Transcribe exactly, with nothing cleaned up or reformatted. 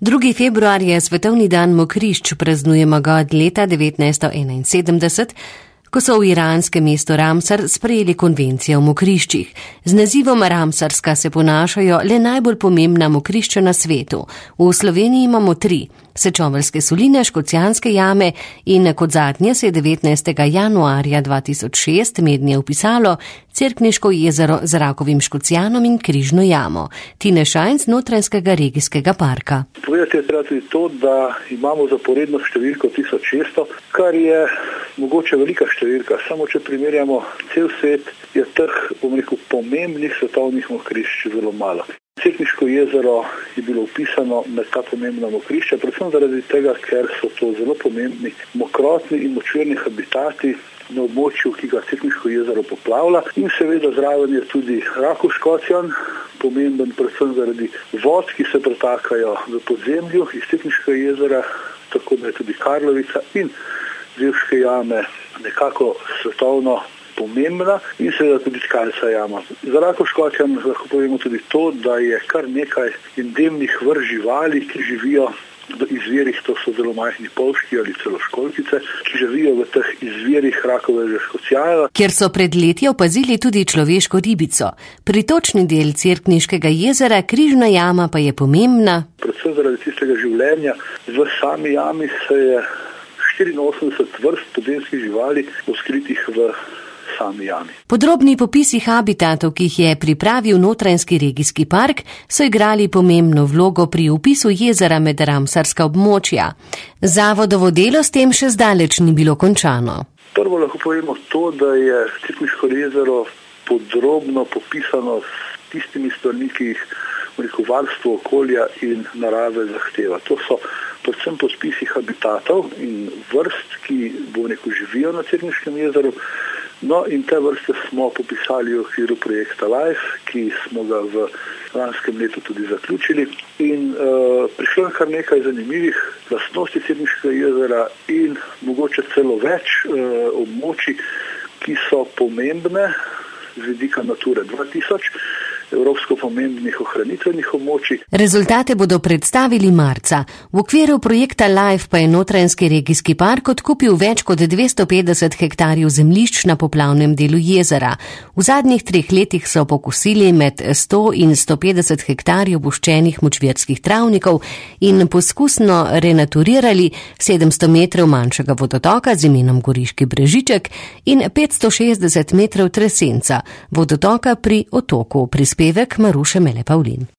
drugi februar je svetovni dan mokrišč, praznujemo ga od leta devetnajststo enainsedemdeset, ko so v iranskem mestu Ramsar sprejeli konvencijo o mokriščih. Z nazivom Ramsarska se ponašajo le najbolj pomembna mokrišča na svetu. V Sloveniji imamo tri: Sečoveljske soline, Škocjanske jame in kot zadnje se je devetnajstega januarja dva tisoč šest mednje vpisalo Cerkniško jezero z Rakovim Škocjanom in Križno jamo. Tine Šajnc, Notranjskega regijskega parka. Povedati je treba tudi to, da imamo zaporedno številko tisoč šeststo, kar je mogoče velika številka. Samo če primerjamo cel svet, je teh, bom rekel, pomembnih svetovnih mokrišč zelo malo. Cerkniško jezero je bilo vpisano med ta pomembna mokrišča, predvsem zaradi tega, ker so to zelo pomembni mokrotni in močvirni habitati na območju, ki ga Cerkniško jezero poplavlja, in seveda zraven je tudi Rakov Škocjan, pomemben predvsem zaradi vod, ki se pretakajo v podzemlju iz Cerkniškega jezera, tako da je tudi Karlovica in Zevške jame nekako svetovno pomembna in seveda tudi Skalca jama. Za Rakov Škocjan lahko povemo tudi to, da je kar nekaj endemnih vrst živali, ki živijo v izvirih, to so zelo majhni polški ali celo školjkice, ki živijo v teh izvirih Rakovega Škocjana. Kjer so pred leti opazili tudi človeško ribico. Pritočni del Cerkniškega jezera, Križna jama, pa je pomembna predvsem zaradi tistega življenja. V sami jami se je štiriinosemdeset vrst podzemskih živali odkritih v sami jami. Podrobni popisi habitatov, ki jih je pripravil Notranjski regijski park, so igrali pomembno vlogo pri vpisu jezera med ramsarska območja. Zavodovo delo s tem še zdaleč ni bilo končano. Prvo lahko povemo to, da je Cerkniško jezero podrobno popisano s tistimi stvarmi, ki jih varstvo okolja in narave zahteva. To so predvsem pospisi habitatov in vrst, ki bo neko živijo na Cerkniškem jezeru. No, in te vrste smo popisali v okviru projekta LIFE, ki smo ga v lanskem letu tudi zaključili. In uh, prišlo je kar nekaj zanimivih lastnosti Cerkniškega jezera in mogoče celo več uh, območij, ki so pomembne z vidika Nature dva tisoč, evropsko pomembnih ohranitvenih območij. Rezultate bodo predstavili marca. V okviru projekta LIFE pa je Notranjski regijski park odkupil več kot dvesto petdeset hektarjev zemljišč na poplavnem delu jezera. V zadnjih treh letih so pokosili med sto in sto petdeset hektarjev buščenih močvirskih travnikov in poskusno renaturirali sedemsto metrov manjšega vodotoka z imenom Goriški Brežiček in petsto šestdeset metrov tresenca, vodotoka pri Otoku. Prispevek Maruše Mele Pavlin.